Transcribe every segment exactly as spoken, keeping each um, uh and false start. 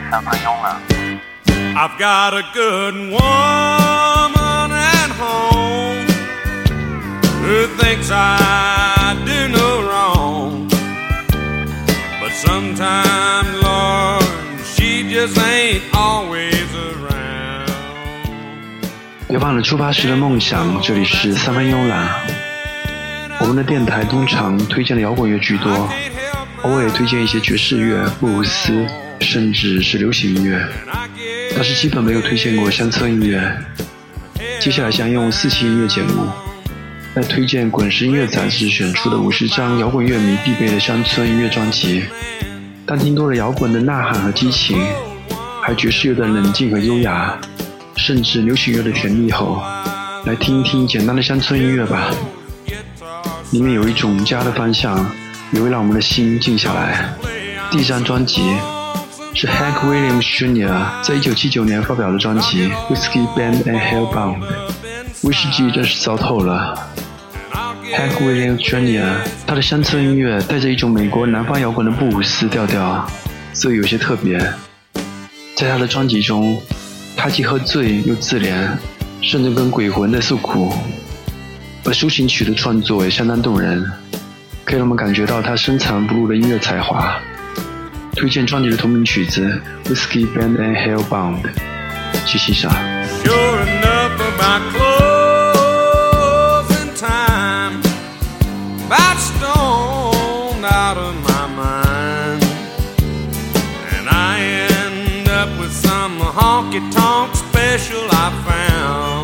三分慵懒。 I've got a good woman at home who thinks I do no wrong, but sometimes, Lord, she just ain't always around. 别忘了出发时的梦想，这里是三分慵懒。我们的电台通常推荐的摇滚乐居多，偶尔推荐一些爵士乐、布鲁斯，甚至是流行音乐，但是基本没有推荐过乡村音乐。接下来将用四期音乐节目来推荐滚石音乐杂志选出的五十张摇滚乐迷必备的乡村音乐专辑。当听多了摇滚的呐喊和激情，还有爵士乐的冷静和优雅，甚至流行乐的甜蜜后，来听一听简单的乡村音乐吧。里面有一种家的方向，也会让我们的心静下来。第一张专辑是 Hank Williams Junior 在一九七九年发表的专辑 Whiskey Band and Hellbound。 威士忌真是糟透了。 Hank Williams Junior 他的乡村音乐带着一种美国南方摇滚的布鲁斯调调，所以有些特别。在他的专辑中，他既喝醉又自怜，甚至跟鬼魂的诉苦，而抒情曲的创作也相当动人，可以让我们感觉到他深藏不露的音乐才华。推荐专辑的同名曲子 Whiskey Band and Hellbound， 去欣赏。 Sure enough about closing time, about stoned out of my mind, and I end up with some honky-tonk special I found,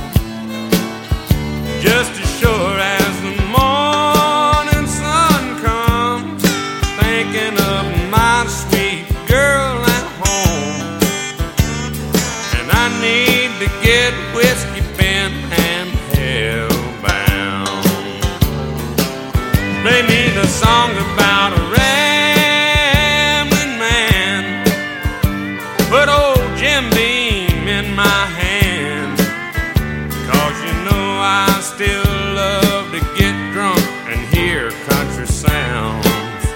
just as sure as the morning sun comes, thinking of my sweet girl at home, and I need to get whiskey bent and hellbound. Play me the song about a rambling man, put old Jim Beam in my hand, 'cause you know I still love to get drunk and hear country sounds.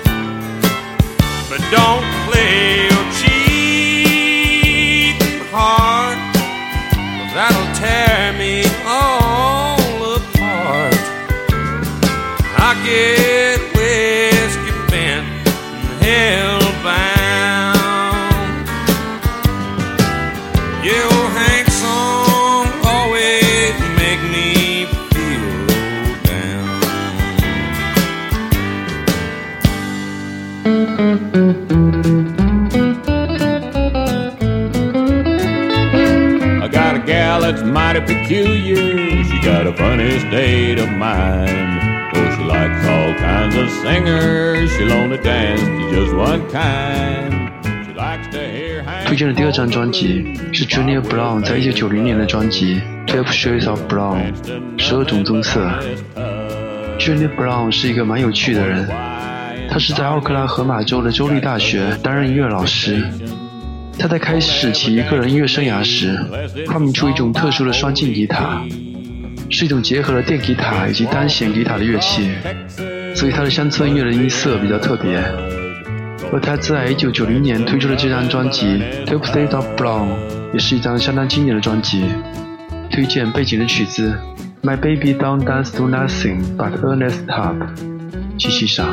But don't play your cheating heart, 'cause that'll tear me all apart. I get whiskey bent and hellbound. Yeah, old Hank song always make me feel low down. I got a gal that's mighty peculiar. She got a funny state of mind. Oh, she likes all kinds of singers. She'll only dance to just one kind. She likes to hear Hank. 推荐的第二张专辑是 Junior Brown 在一九九零年的专辑 Twelve Shades of Brown， 十二种棕色。Junior Brown 是一个蛮有趣的人，他是在奥克拉荷马州的州立大学担任音乐老师。他在开始其个人音乐生涯时，发明出一种特殊的双镜吉他，是一种结合了电吉他以及单弦吉他的乐器，所以他的乡村音乐的音色比较特别。而他在一九九零年推出的这张专辑 Twelve Shades of Brown 也是一张相当经典的专辑。推荐背景的曲子 My Baby Don't Dance to Nothing But Ernest Tubb， 去欣赏。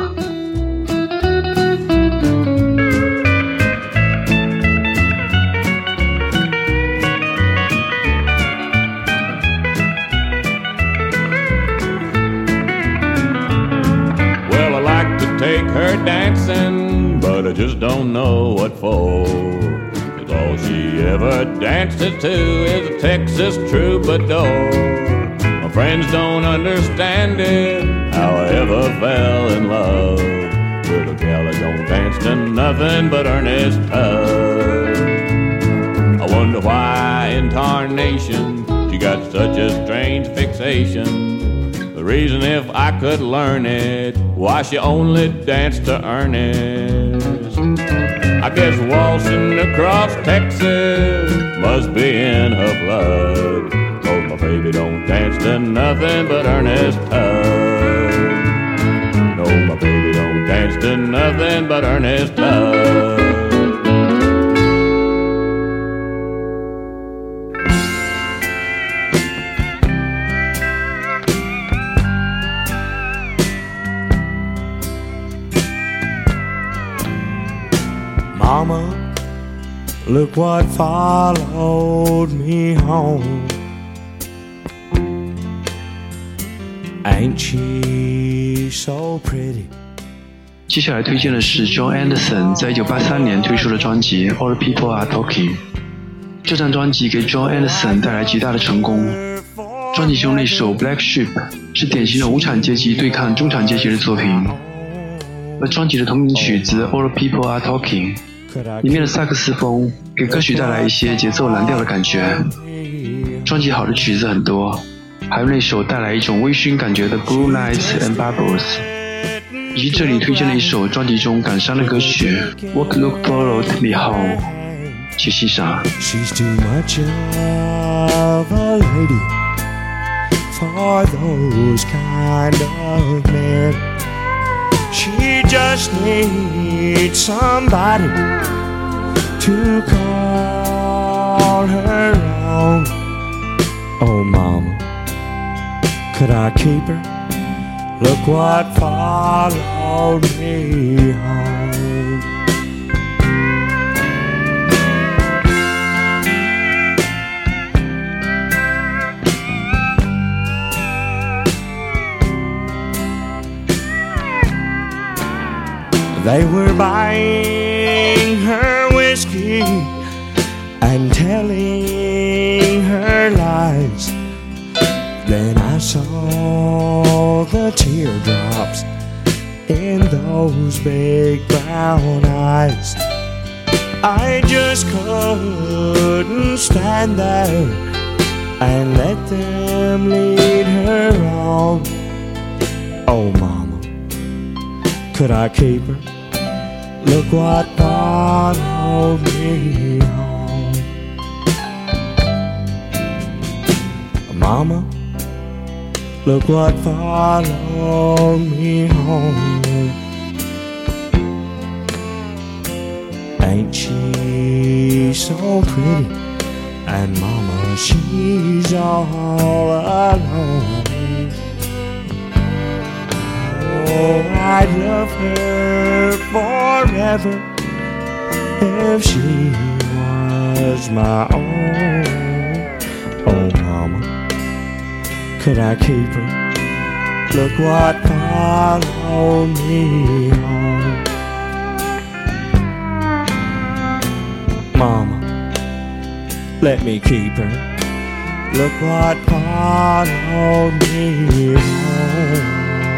Take her dancing, but I just don't know what for. 'Cause all she ever dances to is a Texas troubadour. My friends don't understand it, how I ever fell in love with a gal that don't dance to nothing but Ernest Tubb. I wonder why in tarnation she got such a strange fixation.The reason if I could learn it, why she only danced to Ernest. I guess waltzing across Texas must be in her blood, 'cause my baby don't dance to nothing but Ernest Tubb. No, my baby don't dance to nothing but Ernest Tubb. Mama, look what followed me home. Ain't she so pretty? 接下来推荐的是 John Anderson 在一九八三年推出的专辑 All the People Are Talking。这张专辑给 John Anderson 带来极大的成功。专辑中那首 Black Sheep 是典型的无产阶级对抗中产阶级的作品，而专辑的同名曲子 All the People Are Talking 里面的萨克斯风给歌曲带来一些节奏蓝调的感觉。专辑好的曲子很多，还有那首带来一种微醺感觉的 Blue Nights and Bubbles， 以及这里推荐了一首专辑中感伤的歌曲 What Look Followed Me Home， 去欣赏。 She's too much of a lady for those kind of men. She just needs somebody to call her own. Oh mama, could I keep her? Look what followed me home. They were buying her whiskey and telling her lies. Then I saw the teardrops in those big brown eyes. I just couldn't stand there and let them lead her on. Oh mama, could I keep her? Look what followed me home. Mama, look what followed me home. Ain't she so pretty? And mama, she's all alone. Oh, I'd love her forever if she was my own. Oh mama, could I keep her? Look what followed me home. Mama, let me keep her. Look what followed me home.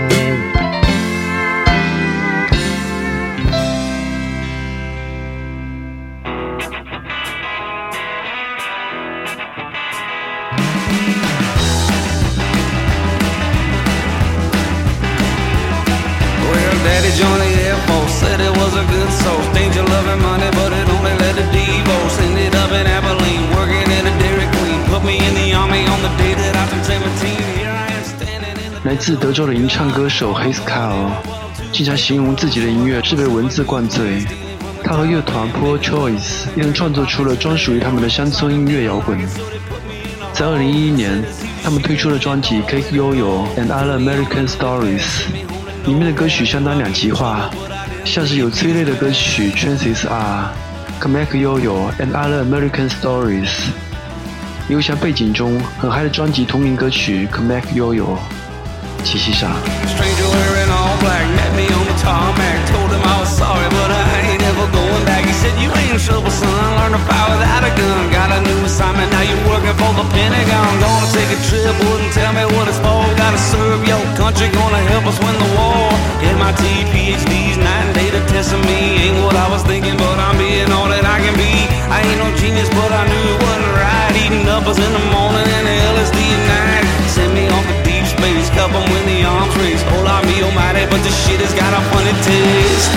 Daddy joined the Air Force, said it was a good source. Danger loving money, but it only led to divorce. Ended up in Abilene, working at a Dairy Queen. Put me in the army on the day that I turned seventeen. Here I am standing in the... 来自德州的吟唱歌手 Hayes Kyle 经常形容自己的音乐是被文字灌醉。他和乐团 Poor Choice 也能创作出了专属于他们的乡村音乐摇滚。在二零一一年，他们推出了专辑 Cake Yo-Yo and Other American Stories， 里面的歌曲相当两极化，像是有催泪的歌曲 Chances Are、Cake Yo-Yo and Other American Stories， 又像背景中很嗨的专辑同名歌曲 Cake Yo-Yo， 请欣赏。 Stranger wearing all black met me on the tarmac. Told him I was sorry, but I ain't ever going back. He said, you ain't in trouble, son. Learn to fire without a gun. Got a new assignment, now you're working for the Pentagon. Gonna take a trip, wouldn't tell me what it's for. Gotta serve your country, gonna help us win the war. M I T, P H Ds, night and day to testing me. Ain't what I was thinking, but I'm being all that I can be. I ain't no genius, but I knew it wasn't right. Eating uppers in the morning and the L S D at night. Send me off to deep space, cup 'em when the arms race. Hold on me almighty, but this shit has got a funny taste.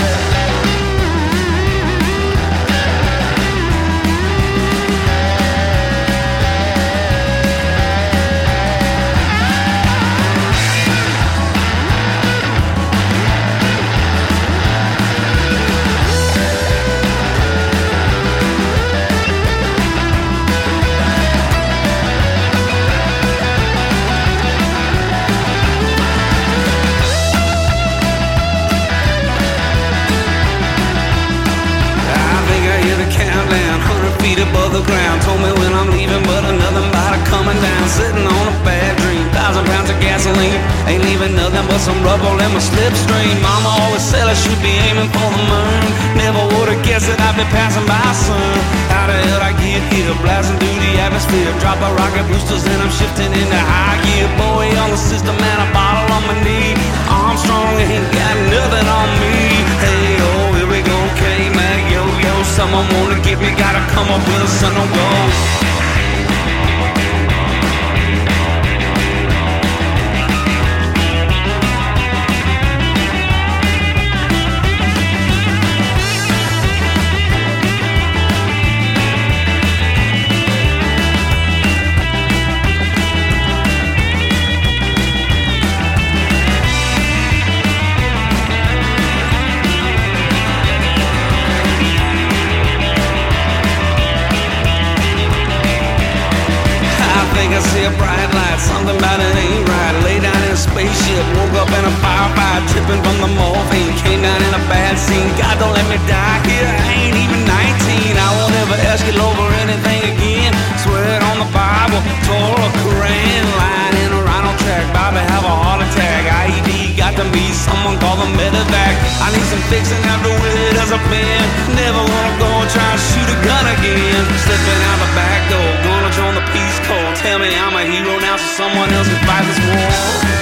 Ain't leaving nothing but some rubble in my slipstream. Mama always said I should be aiming for the moon. Never would've guessed that I'd be passing by soon. How the hell I get here, blasting through the atmosphere. Drop a rocket boosters and I'm shifting into high gear. Boy on the system and a bottle on my knee. Armstrong ain't got nothing on me. Hey, oh, here we go, K-Mac, yo, yo. Someone wanna get me, gotta come up with a son of gold. I see a bright light, something about it ain't right. Lay down in a spaceship, woke up in a firefight, tripping from the morphine. Came down in a bad scene, God don't let me die here, I ain't even nineteen. I won't ever ask you over anything again. Swear it on the Bible, Torah, Quran. Lying in a rhino track, about to have a heart attack. I E D got to meet someone called the medevac. I need some fixing after with it as a pen. Never wanna go and try and shoot a gun again. Slipping out the back door, gonna join the Peace Corps. Tell me I'm a hero now so someone else can fight this war.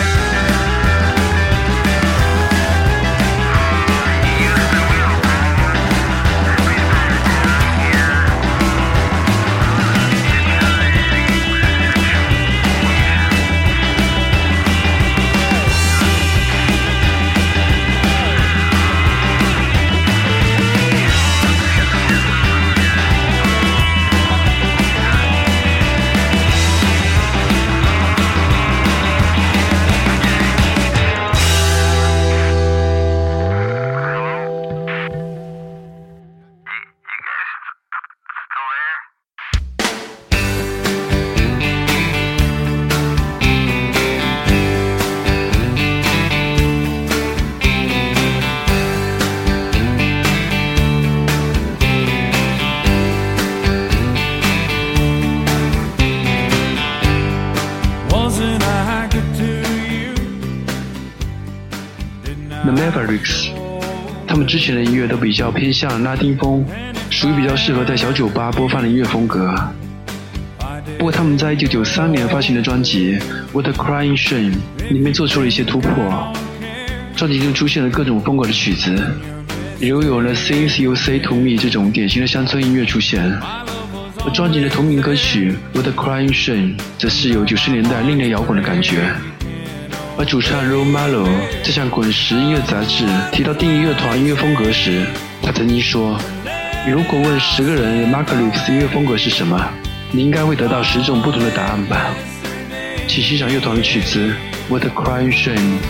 The Mavericks， 他们之前的音乐都比较偏向拉丁风，属于比较适合在小酒吧播放的音乐风格。不过他们在一九九三年发行的专辑《What a Crying Shame》里面做出了一些突破，专辑中出现了各种风格的曲子，也有了 Things You Say to Me 这种典型的乡村音乐出现。而专辑的同名歌曲《What a Crying Shame》则是有九十年代另类摇滚的感觉。而主唱 Ro Malo 在向滚石音乐杂志提到定义乐团音乐风格时，他曾经说，如果问十个人 Macalypso 音乐风格是什么，你应该会得到十种不同的答案吧。请欣赏乐团的曲子 What a Crying Shame。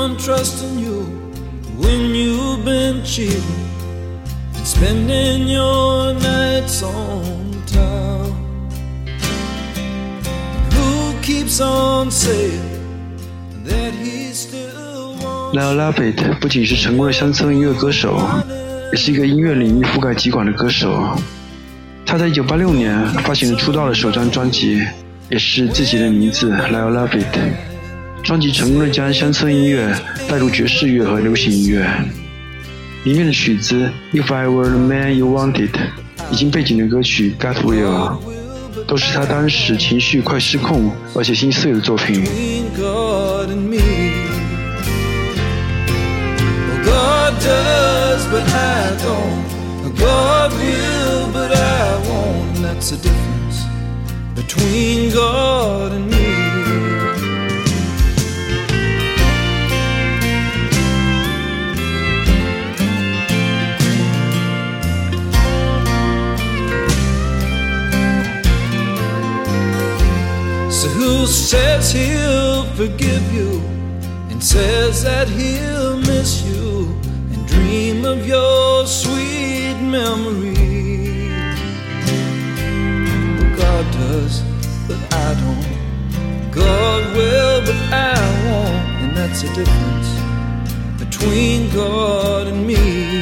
on trusting you when you've been cheating and spending your nights on town. Who keeps on saying that he still wants Lyle Lovett 不仅是成功的乡村音乐歌手，也是一个音乐领域覆盖极广的歌手。他在一九八六年发行了出道的首张专辑，也是自己的名字 Lyle Lovett。专辑成功地将乡村音乐带入爵士乐和流行音乐。里面的曲子 If I Were the Man You Wanted 以及背景的歌曲 God Will 都是他当时情绪快失控而且心碎的作品。 God does, but I don't. God will, but I won't. And that's the difference between God and me. So who says he'll forgive you and says that he'll miss you and dream of your sweet memory? God does, but I don't. God will, but I won't. And that's the difference between God and me.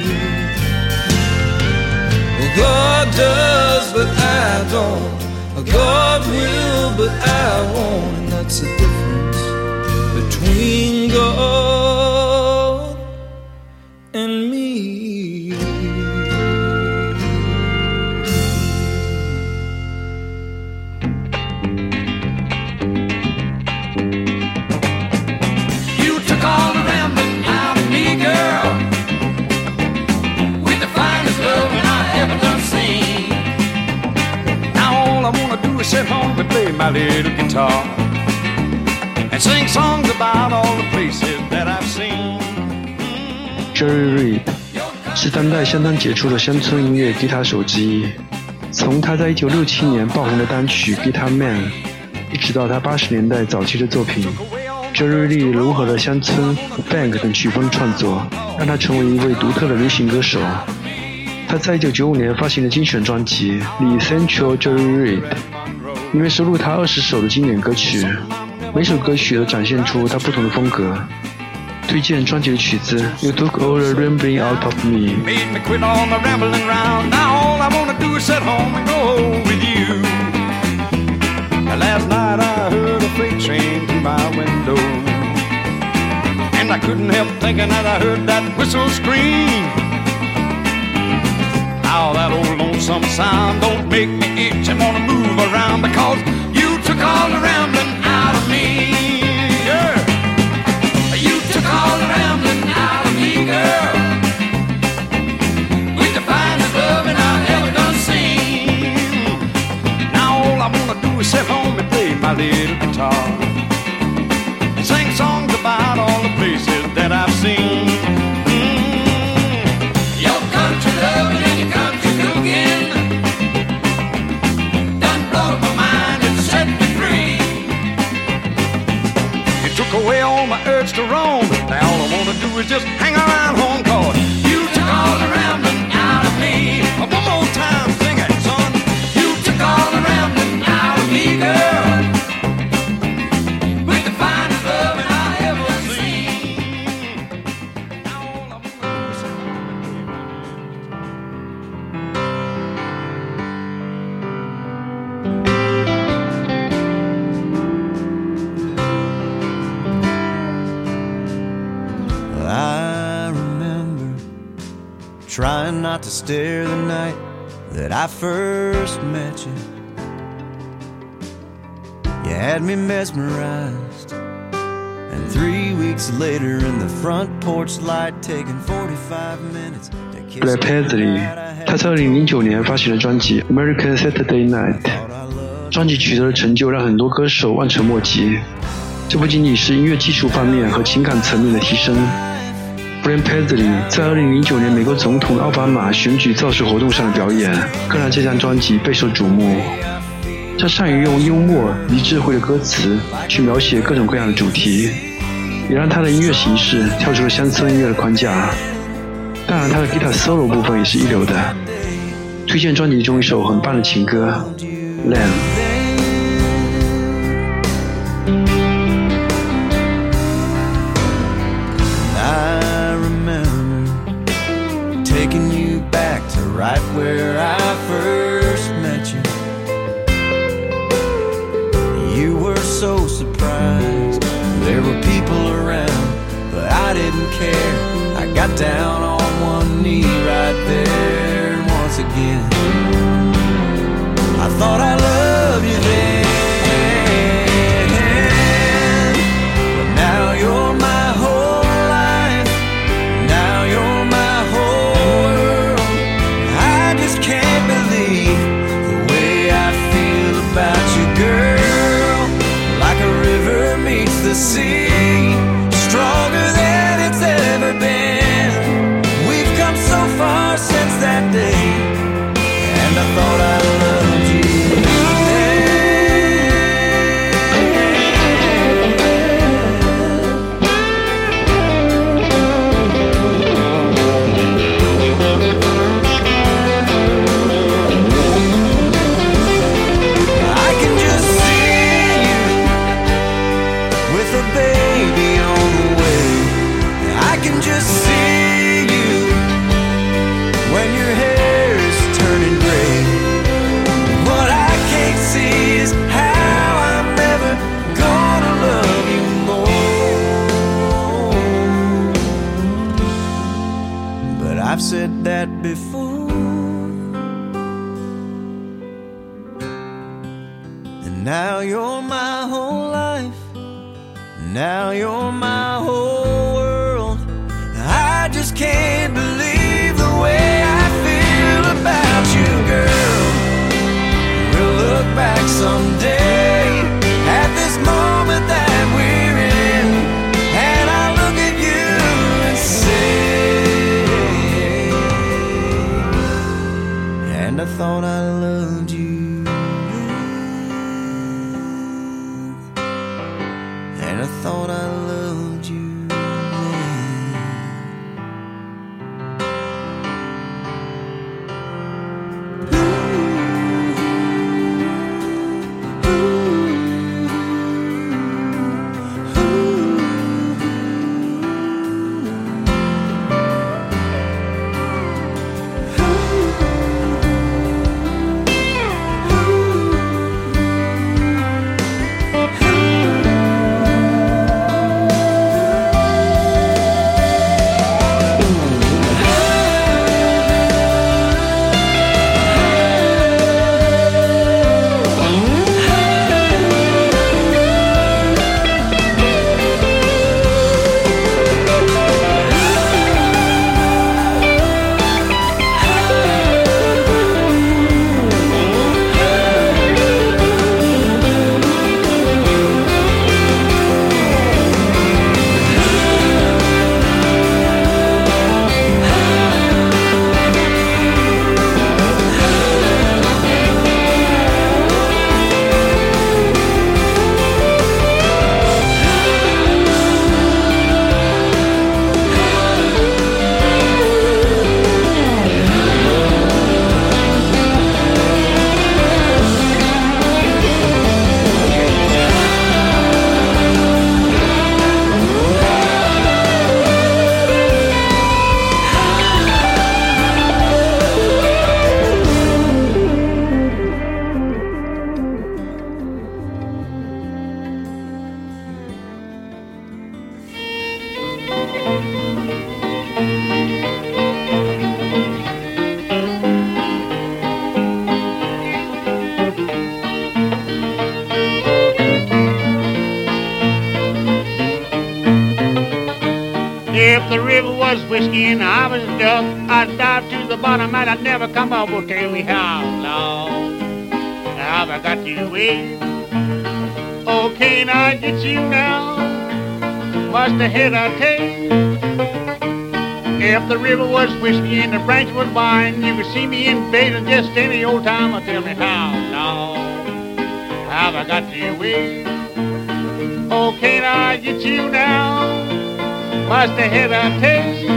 Well, God does, but I don't. God will, but I won't. And that's the difference between God and me. You took all the rambling out of me, girl, with the finest loving I ever done seen. Now all I wanna do is sit home and play my little guitar and sing songs about all the places that I've seen. Jerry Reed 是当代相当杰出的乡村音乐吉他手之一。从他在一九六七年爆红的单曲《Guitar Man》，一直到他八十年代早期的作品 ，Jerry Reed 融合了乡村、funk 等曲风创作，让他成为一位独特的流行歌手。他在一九九五年发行了精选专辑《The Essential Jerry Reed》，里面收录他二十首的经典歌曲。每首歌曲都展现出他不同的风格。推荐专辑的曲子 You Took All the Rambling Out of Me Made me quit all the rambling round. Now all I wanna do is sit home and go with you. Last night I heard a freight train through my window, and I couldn't help thinking that I heard that whistle scream. How that old lonesome sound don't make me itch and wanna move around, because you took all the rambling out of me, yeah. You took all the rambling out of me, girl, with the finest loving I ever done seen. Now all I wanna do is sit home and play my little guitar and sing songs about all the places that I've seen. Mm. Your country loving and your country cooking done blowed my mind and set me free. You took away all my urge to roam. Now all I wanna do is just hang around home, cause you took all the rambling out of me. One more time, sing it, son. You took all the rambling out of me, girl, with the finest loving I ever seen. Now all I wanna do is sit home and play my I remember trying not to stare the night that I first met you. You had me mesmerized, and three weeks later in the front porch light taking forty-five minutes to kiss Black Paisley 他在二零零九年发行了专辑 American Saturday Night， 专辑取得的成就让很多歌手望尘莫及。这不仅仅是音乐技术方面和情感层面的提升。Black Paisley 在二零零九年美国总统奥巴马选举造势活动上的表演，更让这张专辑备受瞩目。他善于用幽默、离智慧的歌词去描写各种各样的主题， 也让他的音乐形式跳出了乡村音乐的框架。当然，他的 guitar solo 部分也是一流的。推荐专辑中一首很棒的情歌《Lamb》。 Taking you back to right where I first met you. You were so surprised. There were people around, but I didn't care. I got down on one knee right there, and once again I thought I loved you then. But now you're my whole life. Now you're my whole world. I just can't believe the way I feel about you, girl. Like a river meets the sea, stronger than it's ever been. We've come so far since that day, and I thought I loved you I've said that before, and now you're my whole life. Now you're my whole world. I just can't believe the way I feel about you, girl. We'll look back someday at this moment that we're in, and I'll look at you and say, and I thought I loved you, and I thought I loved you. If the river was whiskey and I was a duck, I'd dive to the bottom and I'd never come up. Well, tell me how long have I got you wait? Oh, can't I get you now? What's the head I take? If the river was whiskey and the branch was wine, you could see me in bed and just any old time. Well, tell me how long have I got you wait? Oh, can I get you now? Must have had a taste.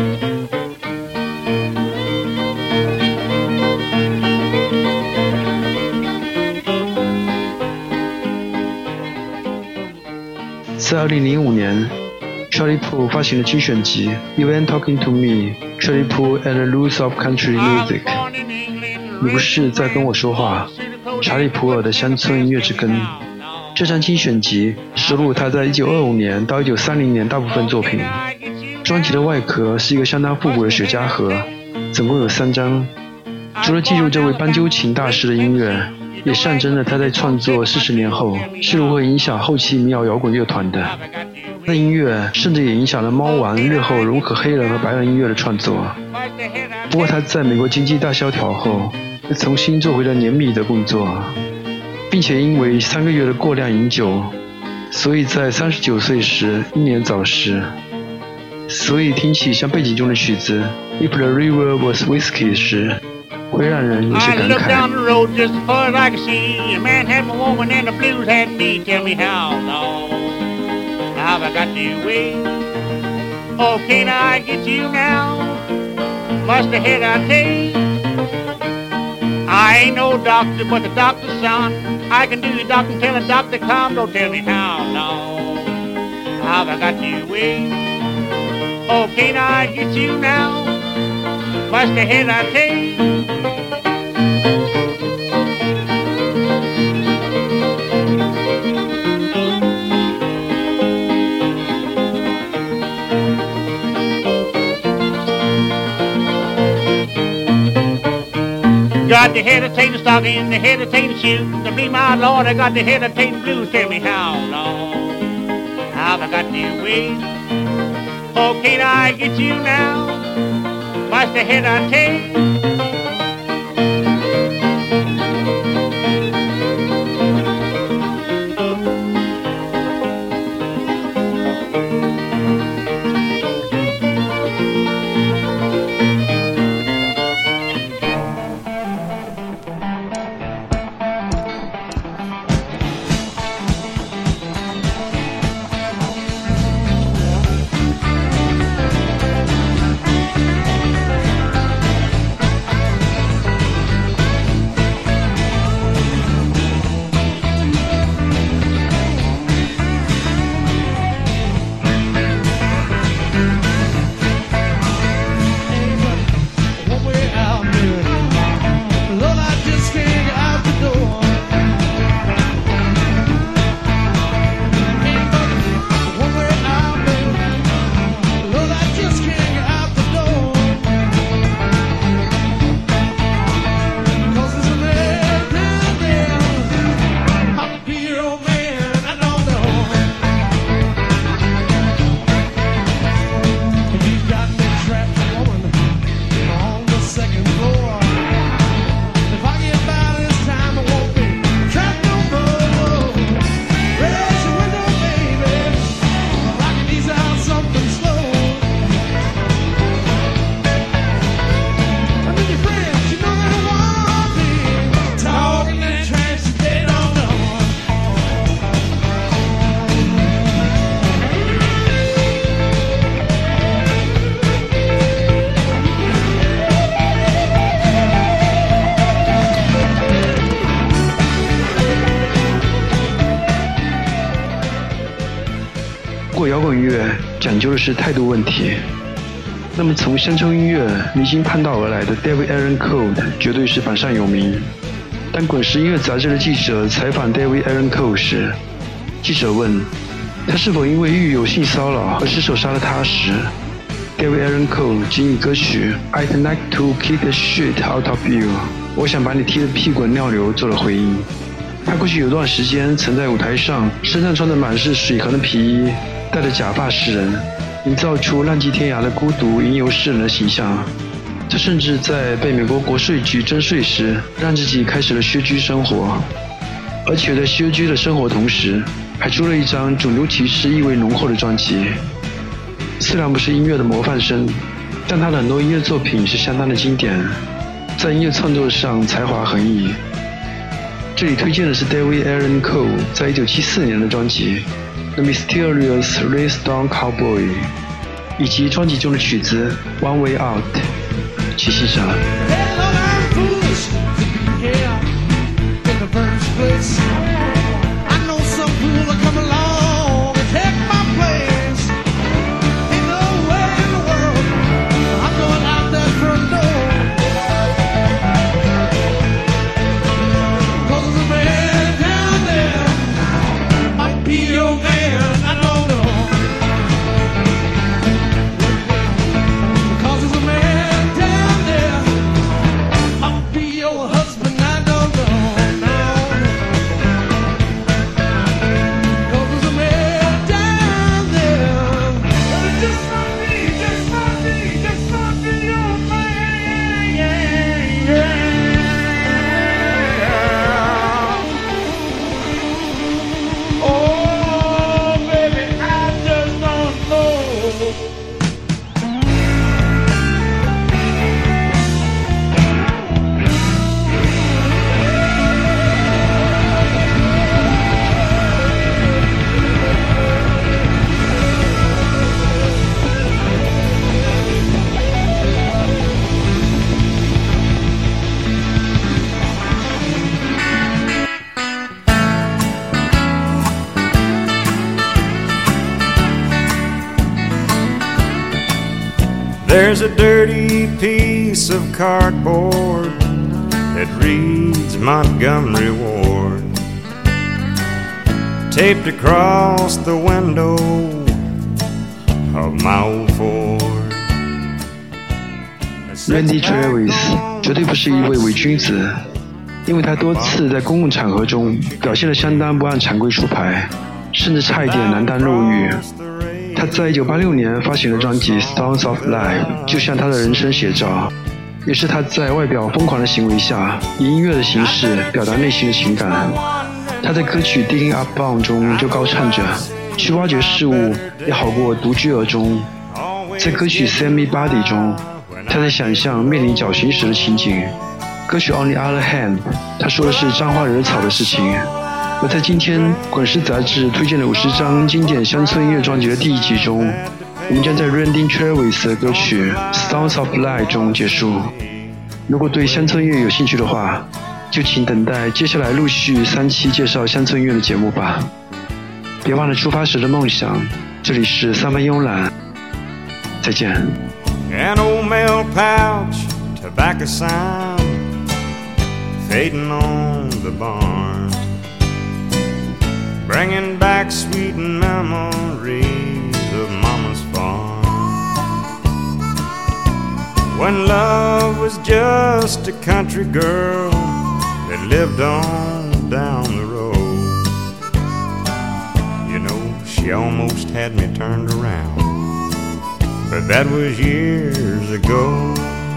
在二零零五年 Charlie Puth 发行了精选集 You Ain't Talking to Me Charlie Puth and the Roots of Country Music 你不是在跟我说话查理普尔的乡村音乐之根。这张精选集收录他在一九二五年到一九三零年大部分作品。专辑的外壳是一个相当复古的雪茄盒，总共有三张。除了记录这位斑鸠琴大师的音乐，也象征了他在创作四十年后是如何影响后期民谣摇滚乐团的。他的音乐甚至也影响了猫王日后融合黑人和白人音乐的创作。不过他在美国经济大萧条后又重新做回了碾米的工作，并且因为三个月的过量饮酒，所以在三十九岁时英年早逝。所以听起像背景中的曲子 If the river was whiskey 时，会让人有些感慨。 I looked down the road just as far as I could see. A man had my woman and the blues had me. Tell me how, Lord, how have I got you away? Oh, can I get you now? Must have had a taste. I ain't no doctor, but the doctor's son. I can do the doctor until the doctor come. Don't tell me how, Lord, how have I got you away? Oh, can I get you now? Must have had a taste. Got the hesitating stocking, the hesitating shoes. To be my Lord, I got the hesitating blues. Tell me how, Lord, how have I got you away? Oh, can I get you now? Must have had a taste. 不过摇滚乐讲究的是态度问题，那么从乡村音乐离经叛道而来的 David Aaron Cole 绝对是榜上有名。当滚石音乐杂志的记者采访 David Aaron Cole 时，记者问他是否因为狱友性骚扰而失手杀了他时， David Aaron Cole 仅以歌曲 I'd like to kick the shit out of you 我想把你踢得屁滚尿流做了回应。他过去有段时间曾在舞台上身上穿着满是水痕的皮衣，戴着假发示人，营造出浪迹天涯的孤独吟游诗人的形象。他甚至在被美国国税局征税时，让自己开始了薛居生活，而且在薛居的生活同时，还出了一张种族歧视意味浓厚的专辑。虽然不是音乐的模范生，但他的很多音乐作品是相当的经典，在音乐创作上才华横溢。这里推荐的是 David Aaron Cole 在一九七四年的专辑 The Mysterious Race-Down Cowboy 以及专辑中的曲子 One Way Out， 请欣赏。 There's a dirty piece of cardboard that reads Montgomery Ward, taped across the window of my old Ford. Randy Travis 绝对不是一位伪君子，因为他多次在公共场合中表现得相当不按常规出牌，甚至差一点锒铛入狱。他在一九八六年发行的专辑《Stones of Life》就像他的人生写照，也是他在外表疯狂的行为下，以音乐的形式表达内心的情感。他在歌曲《Digging Up Bomb》中就高唱着：“去挖掘事物也好过独居而终。”在歌曲《Send Me Body》中，他在想象面临绞刑时的情景。歌曲《On the Other Hand》，他说的是沾花惹草的事情。而在今天《滚石》杂志推荐的五十张经典乡村音乐专辑的第一集中，我们将在 Randy Travis 的歌曲《Stones of Life》中结束。如果对乡村音乐有兴趣的话，就请等待接下来陆续三期介绍乡村音乐的节目吧。别忘了出发时的梦想。这里是三分慵懒，再见。 An old mail pouch, tobacco sign, fading on the barn, bringing back sweet memories of Mama's farm. When love was just a country girl that lived on down the road, you know, she almost had me turned around, but that was years ago.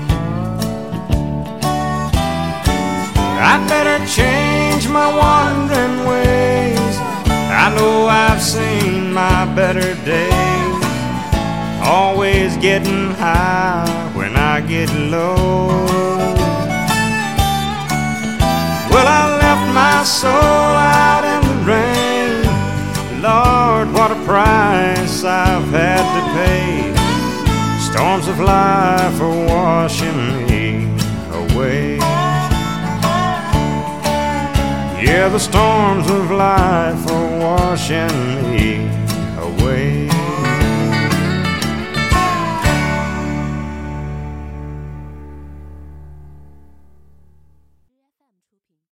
I'd better change my wandering ways. I know I've seen my better days, always getting high when I get low. Well, I left my soul out in the rain. Lord, what a price I've had to pay. Storms of life are washing me away. Yeah, the storms of life are washing me away.